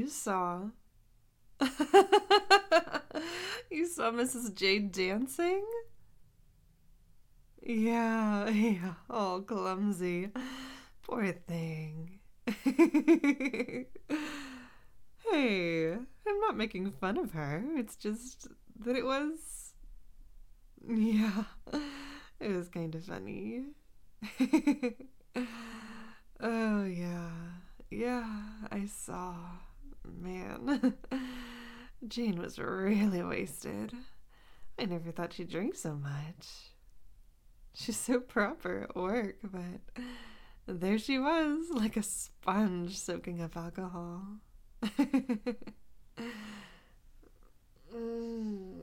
You saw. You saw Mrs. Jade dancing? Yeah, yeah. Oh, clumsy. Poor thing. Hey, I'm not making fun of her. It's just that it was. Yeah, it was kind of funny. Oh, yeah. Yeah, I saw. Man. Jane was really wasted. I never thought she'd drink so much. She's so proper at work, but there she was, like a sponge soaking up alcohol. Mm.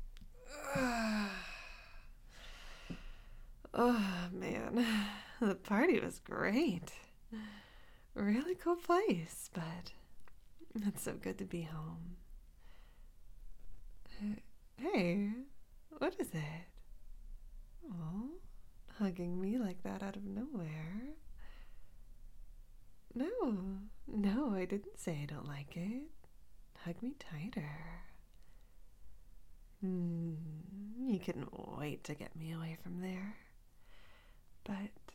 Oh, man. The party was great. Really cool place, but it's so good to be home. Hey, what is it? Oh, hugging me like that out of nowhere. No, no, I didn't say I don't like it. Hug me tighter. You couldn't wait to get me away from there. But,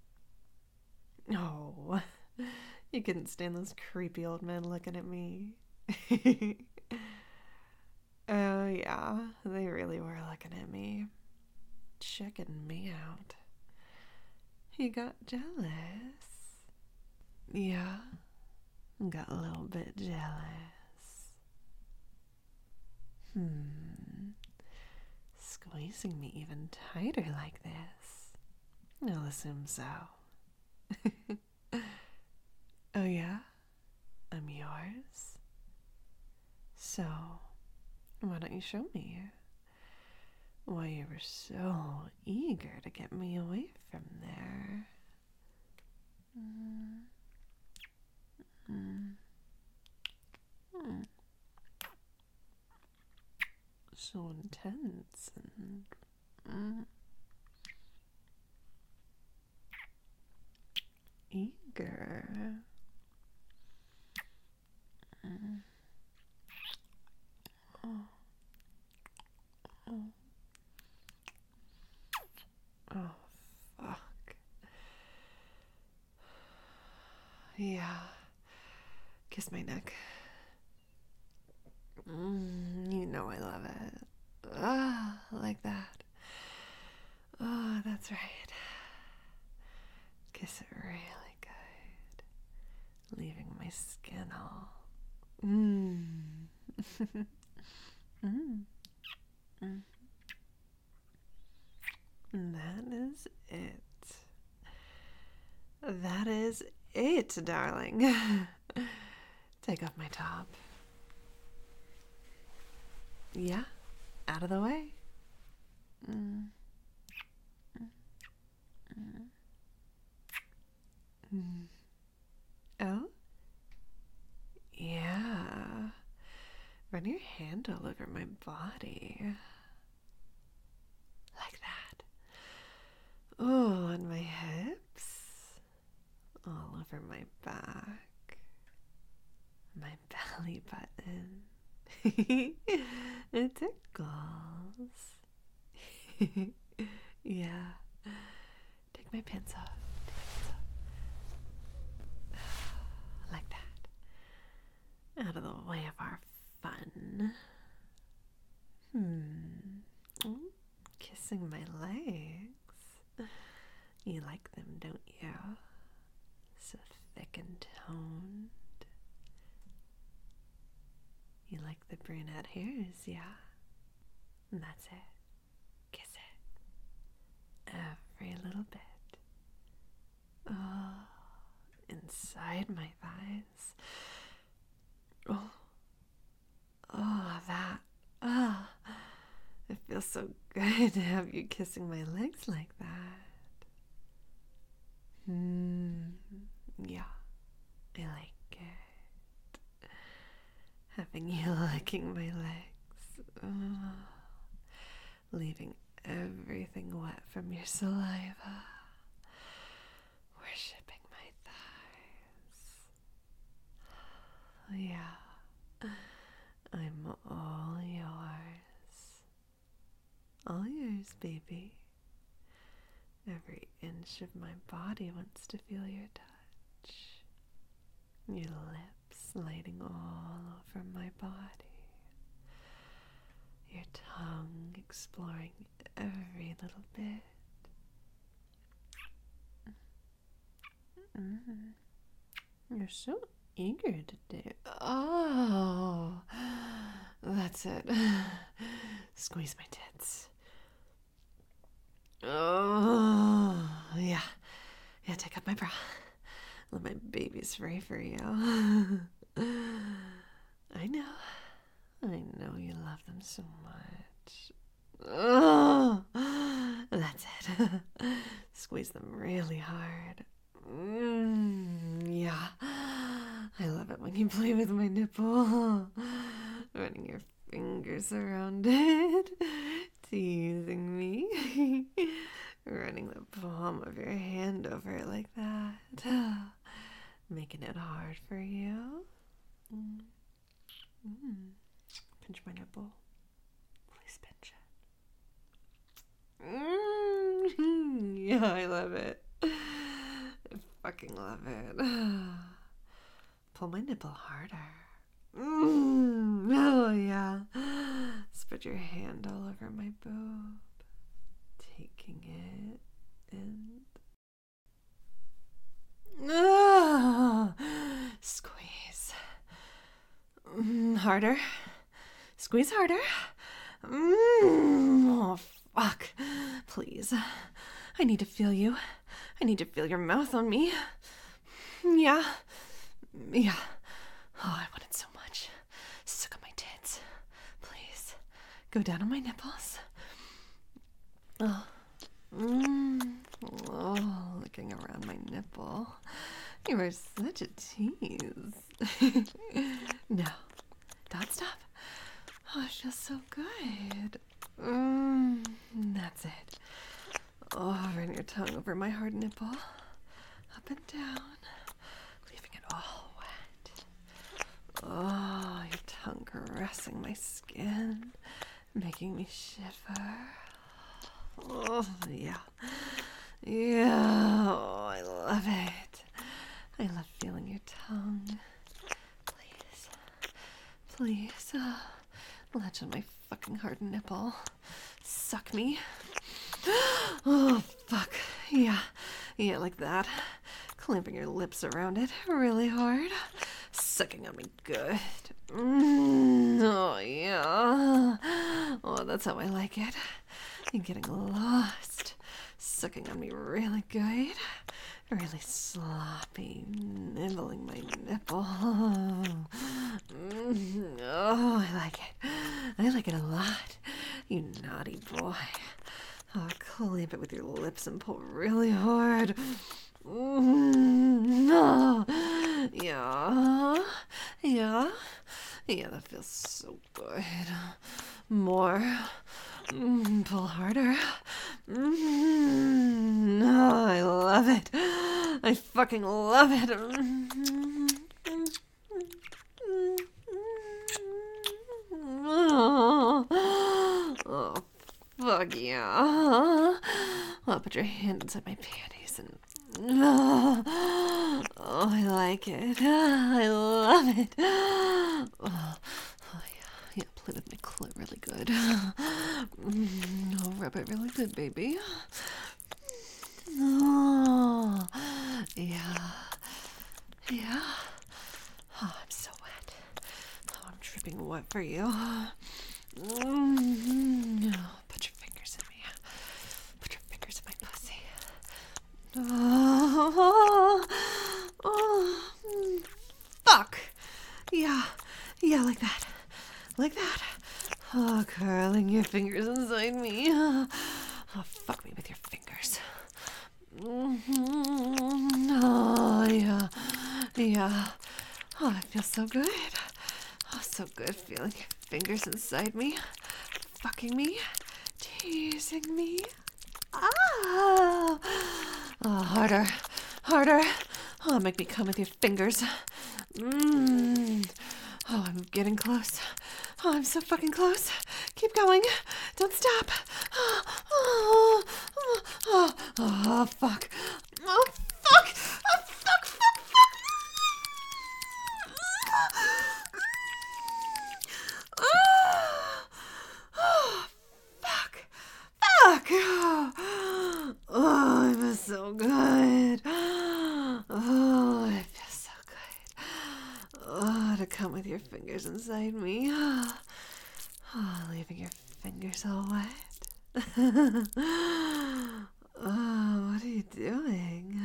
oh, you couldn't stand those creepy old men looking at me. Oh, yeah, they really were looking at me, checking me out. He got jealous. Yeah, got a little bit jealous. Squeezing me even tighter like this. I'll assume so. Oh, yeah? I'm yours? So, why don't you show me? Why you were so eager to get me away from there. So intense and eager. Oh, fuck. Yeah. Kiss my neck. You know I love it. Ah, like that. Oh, that's right. Kiss it really good, leaving my skin all. That is it. That is it, darling. Take off my top. Yeah, out of the way. Oh? Yeah. Run your hand all over my body. Like that. Oh, on my hips. All over my back. My belly button. It tickles. Yeah. Take my pants off. Like that. Out of the way of our fun. Kissing my legs. You like them, don't you? So thick and toned. You like the brunette hairs, yeah? And that's it. Kiss it. Every little bit. Oh, inside my thighs. Oh, that. Ah, it feels so good to have you kissing my legs like that. Yeah, I like it. Having you licking my legs. Leaving everything wet from your saliva. Worshipping my thighs. Yeah. baby. Every inch of my body wants to feel your touch. Your lips sliding all over my body. Your tongue exploring every little bit. You're so eager to do. Oh, that's it. Squeeze my tits. Oh, yeah. Yeah, take up my bra. Let my babies free for you. I know you love them so much. Oh, that's it. Squeeze them really hard. Yeah. I love it when you play with my nipple. Running your fingers around it. Teasing me. Running the palm of your hand over it like that. Making it hard for you. Pinch my nipple. Please pinch it. Yeah, I love it. I fucking love it. Pull my nipple harder. Oh, yeah. Spread your hand all over my boob. Taking it and... Squeeze. Harder. Squeeze harder. Oh, fuck. Please. I need to feel you. I need to feel your mouth on me. Yeah. Yeah. Oh, I want it so much. Suck on my tits. Please. Go down on my nipples. Oh. Oh, looking around my nipple. You are such a tease. No. Don't stop. Oh, it feels so good. That's it. Oh, run your tongue over my hard nipple. Up and down. Leaving it all wet. Oh, your tongue caressing my skin. Making me shiver. Oh, yeah. Yeah. Oh, I love it. I love feeling your tongue. Please. Please. Latch on my fucking hard nipple. Suck me. Oh, fuck. Yeah. Yeah, like that. Clamping your lips around it really hard. Sucking on me good. Oh, yeah. Oh, that's how I like it. You're getting lost. Sucking on me really good. Really sloppy. Nibbling my nipple. Oh, I like it. I like it a lot. You naughty boy. Oh, clamp it with your lips and pull really hard. Oh, yeah. Yeah. Yeah, that feels so good. More. Pull harder. Oh, I love it. I fucking love it. Oh, fuck yeah. Well, put your hand inside my panties and... Oh, I like it. I love it. Oh, yeah. Yeah, play with my clit really good. Oh, rub it really good, baby. Oh, yeah. Yeah. Oh, I'm so wet. Oh, I'm dripping wet for you. Oh, put your fingers in me. Put your fingers in my pussy. Oh, fuck. Yeah. Yeah, like that. Like that. Oh, curling your fingers inside me. Oh, fuck me with your fingers. Oh, yeah. Yeah. Oh, it feels so good. Oh, so good feeling your fingers inside me. Fucking me. Teasing me. Ah. Oh, harder. Harder. Oh, make me come with your fingers. Oh, I'm getting close. Oh, I'm so fucking close. Keep going. Don't stop. Oh, Oh, fuck. Oh, fuck. Oh, fuck, fuck, fuck. Oh, fuck. Fuck. Oh, it feels so good. Oh, it feels so good. Oh, to come with your fingers inside me. Oh, leaving your fingers all wet. Oh, what are you doing?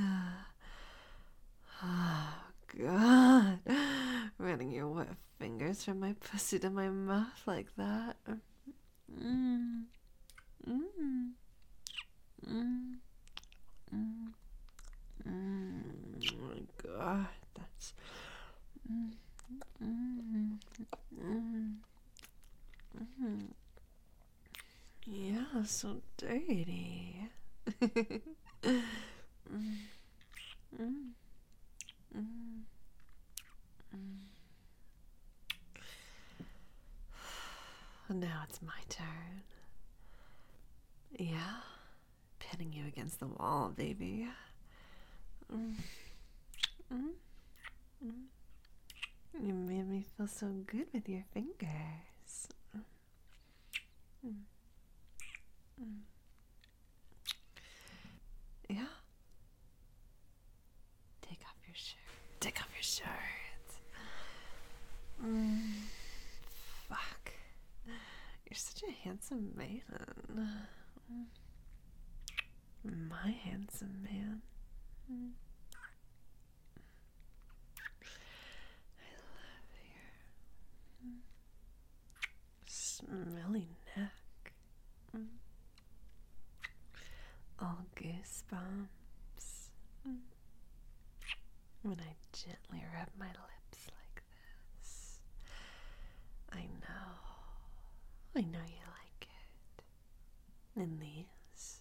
Oh, God. Running your wet fingers from my pussy to my mouth like that. Mm. Mm. Mm. Mm. Oh, my God. That's... Mm. Mm. Mm. Mm. Yeah, so dirty. Mm. Mm. Mm. Mm. Now it's my turn. Yeah, pinning you against the wall, baby. Mm. Mm. Mm. You made me feel so good with your fingers. Mm. Mm. Yeah. Take off your shirt. Take off your shirt. Mm. Fuck. You're such a handsome man. My handsome man. Mm. I love your smelly neck. Mm. All goosebumps. Mm. When I gently rub my lips like this. I know you like it. And these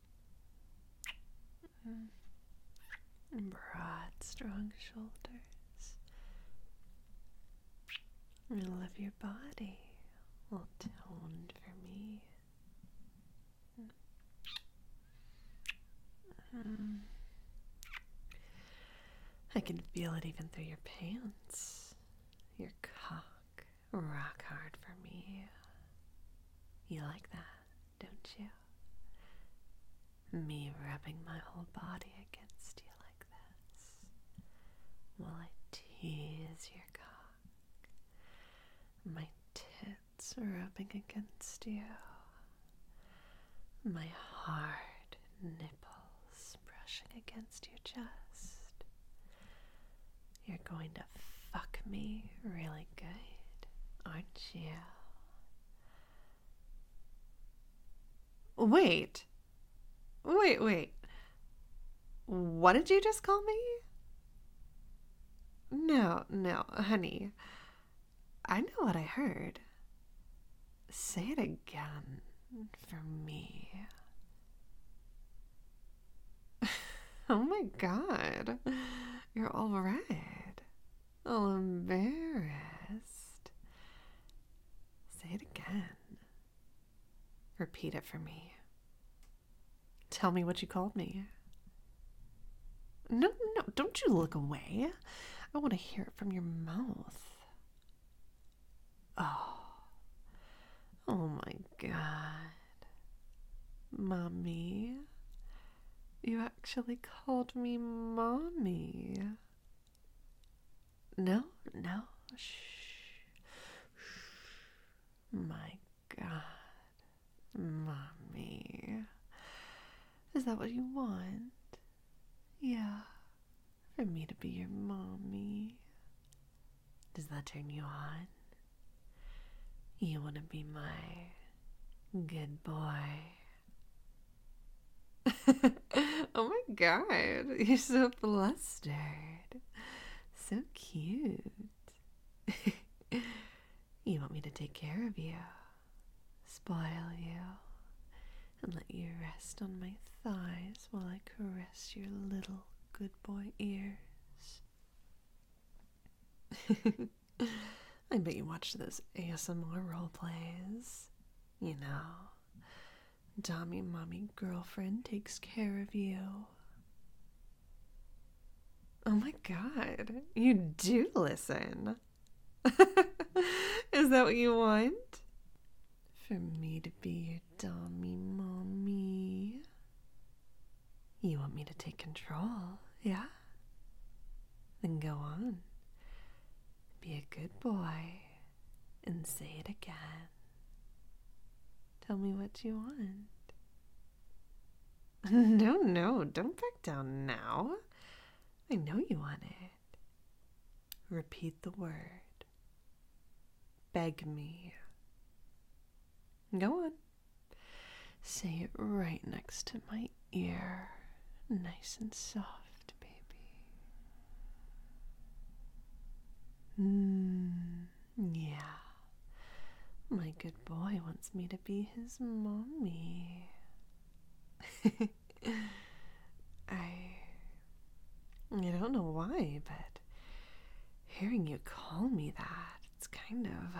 broad, strong shoulders. I love your body, all toned for me. Mm. I can feel it even through your pants. Your cock, rock hard for me. You like that, don't you? Me rubbing my whole body against you like this, while I tease your cock. My tits rubbing against you. My hard nipples brushing against your chest. You're going to fuck me really good, aren't you? Wait. What did you just call me? No, honey. I know what I heard. Say it again for me. Oh my God. You're all red. All embarrassed. Say it again. Repeat it for me. Tell me what you called me. No, don't you look away. I want to hear it from your mouth. Oh my God. Mommy. You actually called me Mommy. No. Shh. My God. Mommy. Is that what you want? Yeah. For me to be your mommy. Does that turn you on? You want to be my good boy? Oh my God. You're so flustered. So cute. You want me to take care of you, spoil you, and let you rest on my thighs while I caress your little good boy ears. I bet you watch those ASMR role plays. You know, Dommy mommy girlfriend takes care of you. Oh my god, you do listen. Is that what you want? For me to be your Dommy mommy? You want me to take control, yeah? Then go on. Be a good boy and say it again. Tell me what you want. No, don't back down now. I know you want it. Repeat the word. Beg me. Go on. Say it right next to my ear. Nice and soft, baby. Yeah. My good boy wants me to be his mommy. I don't know why, but hearing you call me that, it's kind of...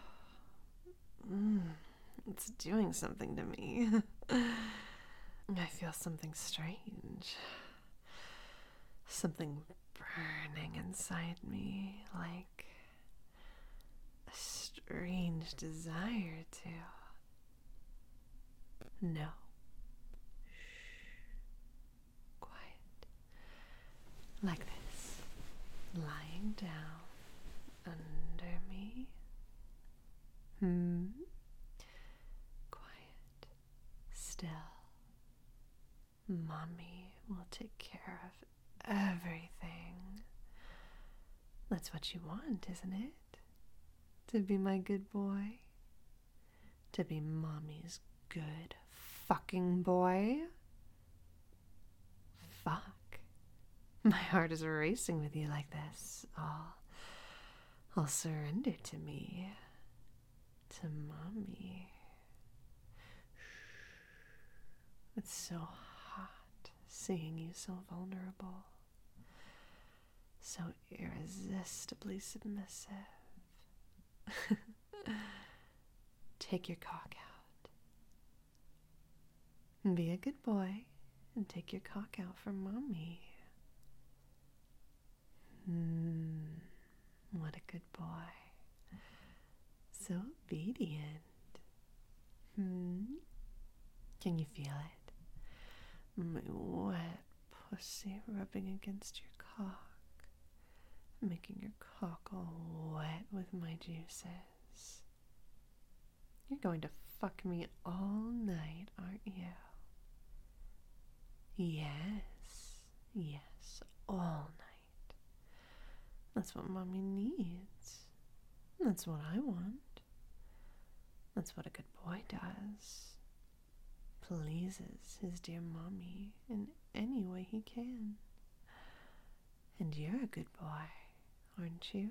it's doing something to me. I feel something strange. Something burning inside me, like a strange desire to... No. Like this, lying down under me. Quiet, still. Mommy will take care of everything. That's what you want, isn't it? To be my good boy? To be Mommy's good fucking boy? Fuck. My heart is racing with you like this. I'll surrender to me. To Mommy. It's so hot seeing you so vulnerable. So irresistibly submissive. Take your cock out. Be a good boy and take your cock out for Mommy. What a good boy. So obedient. Can you feel it? My wet pussy rubbing against your cock, making your cock all wet with my juices. You're going to fuck me all night, aren't you? Yes, all night. That's what Mommy needs. That's what I want. That's what a good boy does. Pleases his dear Mommy in any way he can. And you're a good boy, aren't you?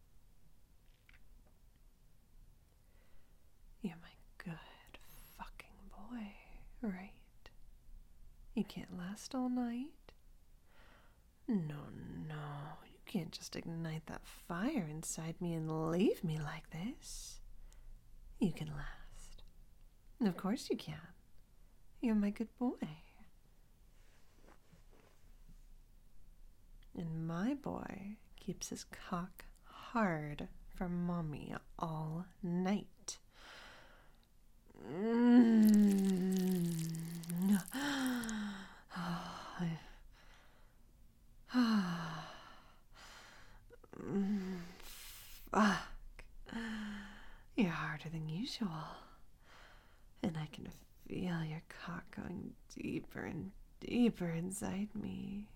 You're my good fucking boy, right? You can't last all night? No, you can't just ignite that fire inside me and leave me like this. You can last. Of course you can. You're my good boy. And my boy keeps his cock hard for Mommy all night. Fuck. You're harder than usual. And I can feel your cock going deeper and deeper inside me.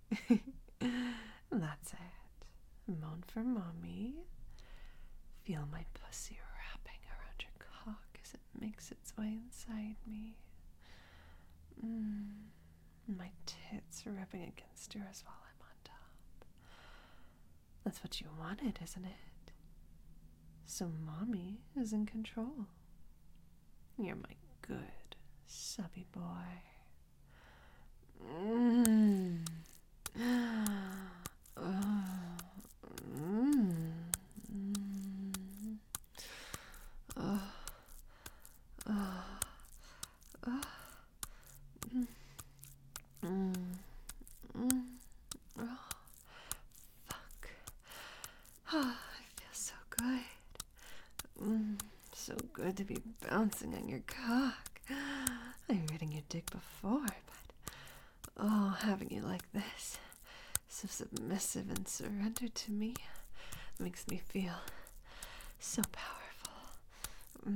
That's it. Moan for Mommy. Feel my pussy wrapping around your cock as it makes its way inside me. My tits rubbing against yours while I'm on top. That's what you wanted, isn't it? So Mommy is in control. You're my good, subby boy. good to be bouncing on your cock. I've ridden your dick before, but having you like this, so submissive and surrendered to me, makes me feel so powerful.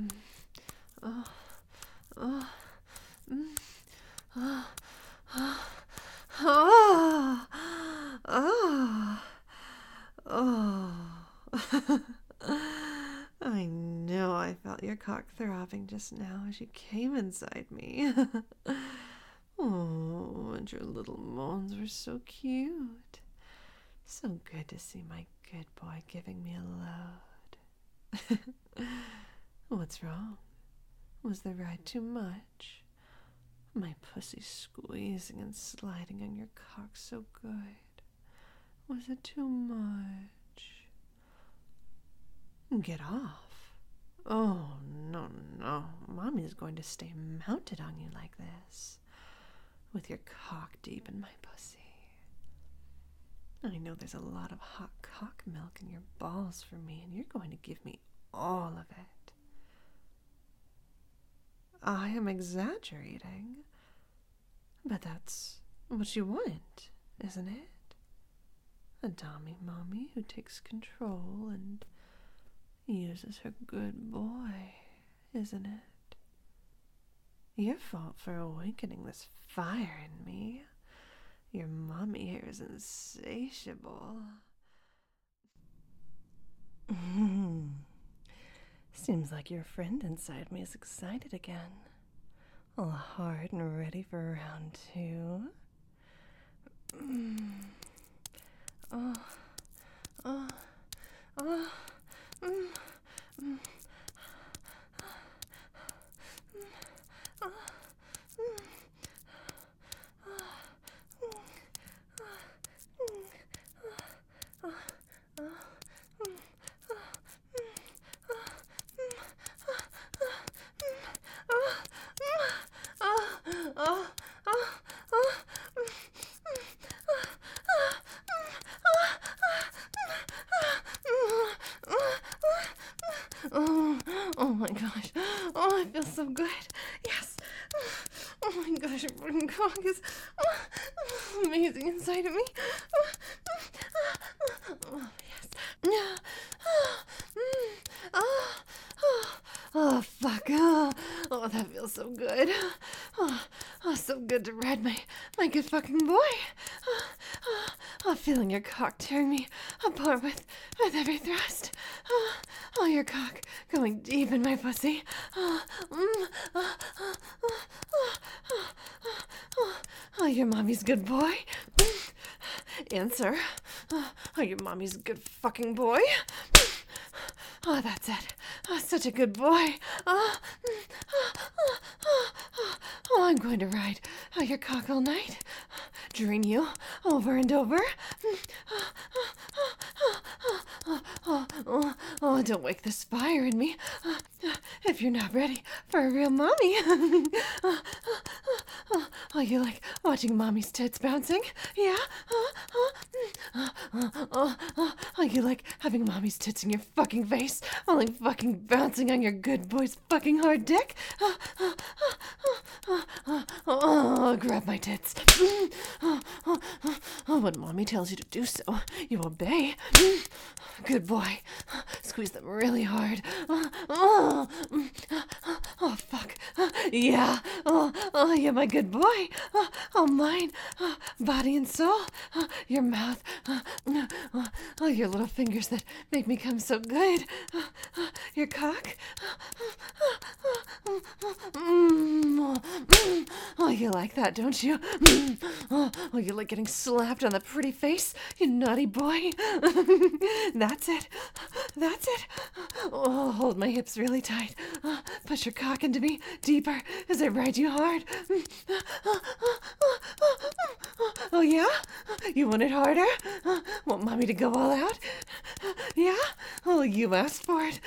I know I felt your cock throbbing just now as you came inside me. Oh, and your little moans were so cute. So good to see my good boy giving me a load. What's wrong? Was the ride too much? My pussy squeezing and sliding on your cock so good. Was it too much? Get off. Oh, no. Mommy's going to stay mounted on you like this, with your cock deep in my pussy. I know there's a lot of hot cock milk in your balls for me, and you're going to give me all of it. I am exaggerating, but that's what you want, isn't it? A dommy mommy who takes control and uses her good boy, isn't it? Your fault for awakening this fire in me. Your mommy here is insatiable. Seems like your friend inside me is excited again. All hard and ready for round 2. Oh my gosh. Oh, I feel so good. Yes. Oh my gosh, your fucking cock is amazing inside of me. Oh, yes. Oh, fuck. Oh, that feels so good. Oh, so good to ride my good fucking boy. Feeling your cock tearing me apart with every thrust. Oh, your cock going deep in my pussy. Oh, your mommy's good boy. Answer. Oh, your mommy's good fucking boy. Oh, that's it. Oh, such a good boy. Oh, I'm going to ride your cock all night. Drain you over and over. Oh, don't wake this fire in me. If you're not ready for a real mommy. Oh, you like watching mommy's tits bouncing? Yeah? Oh, you like having mommy's tits in your fucking face while I'm fucking bouncing on your good boy's fucking hard dick? Oh, grab my tits. When mommy tells you to do so, you obey. Good boy. Squeeze them really hard. Oh, fuck. Yeah. Oh, you're my good boy. Oh, mine. Body and soul. Your mouth. Oh, your little fingers that make me come so good. Your cock. Oh, you like that, don't you? Oh, you like getting slapped on the pretty face, you naughty boy. That's it. That's it. Oh, hold my hips really tight. Push your cock into me deeper as I ride you hard. Oh, yeah? You want it harder? Want mommy to go all out? Yeah? Oh, you asked for it.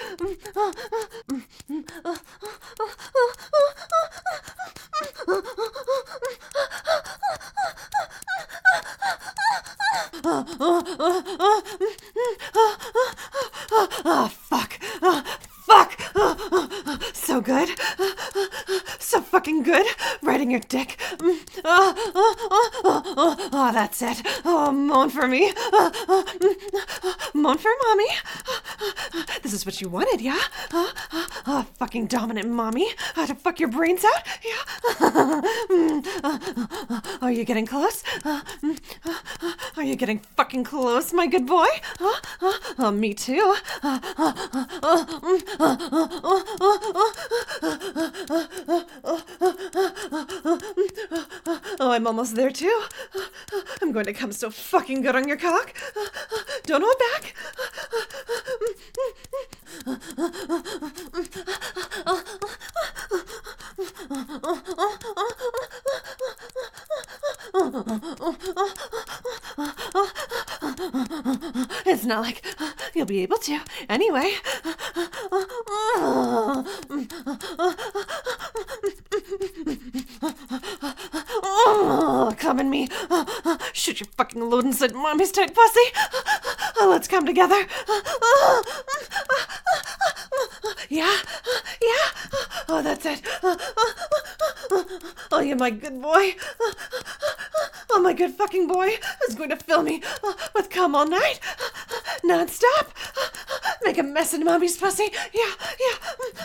Oh, fuck. Fuck. So fucking good. Right in your dick. Oh, that's it. Oh, moan for me. Moan for mommy. This is what you wanted, yeah? Oh, fucking dominant mommy. To fuck your brains out? Yeah. Are you getting close? Are you getting fucking close, my good boy? Me too. Oh, I'm almost there too. I'm going to come so fucking good on your cock. Don't hold back. It's not like you'll be able to. Anyway. Come in me. Shoot your fucking load inside mommy's tight pussy. Let's come together. Yeah? Yeah? Oh, that's it. Oh, you're my good boy. Oh, my good fucking boy is going to fill me with cum all night. Non-stop. Make a mess in mommy's pussy. Yeah, yeah.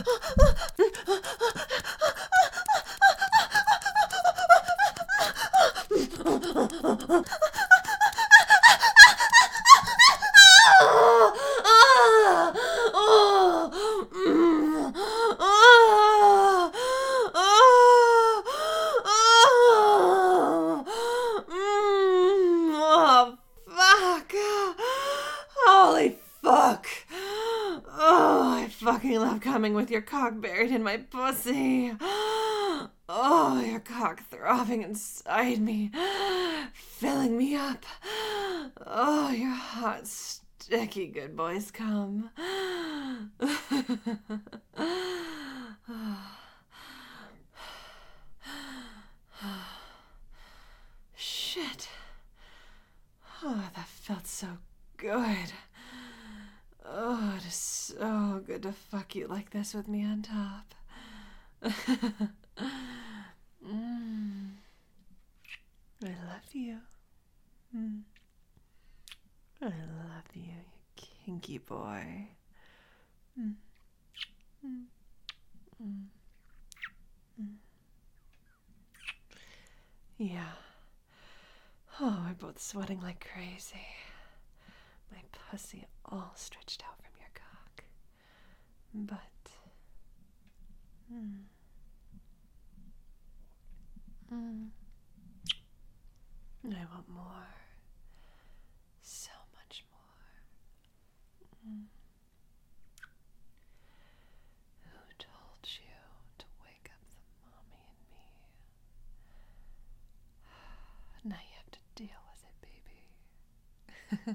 Holy fuck. Oh, I fucking love coming with your cock buried in my pussy. Oh, your cock throbbing inside me, filling me up. Oh, your hot, sticky good boys come. Shit. Oh, that felt so good. Oh, it is so good to fuck you like this with me on top. I love you. I love you, you kinky boy. Yeah. Oh, we're both sweating like crazy. My pussy all stretched out from your cock. But I want more. So much more. Who told you to wake up the mommy in me? Now you have to deal with it, baby.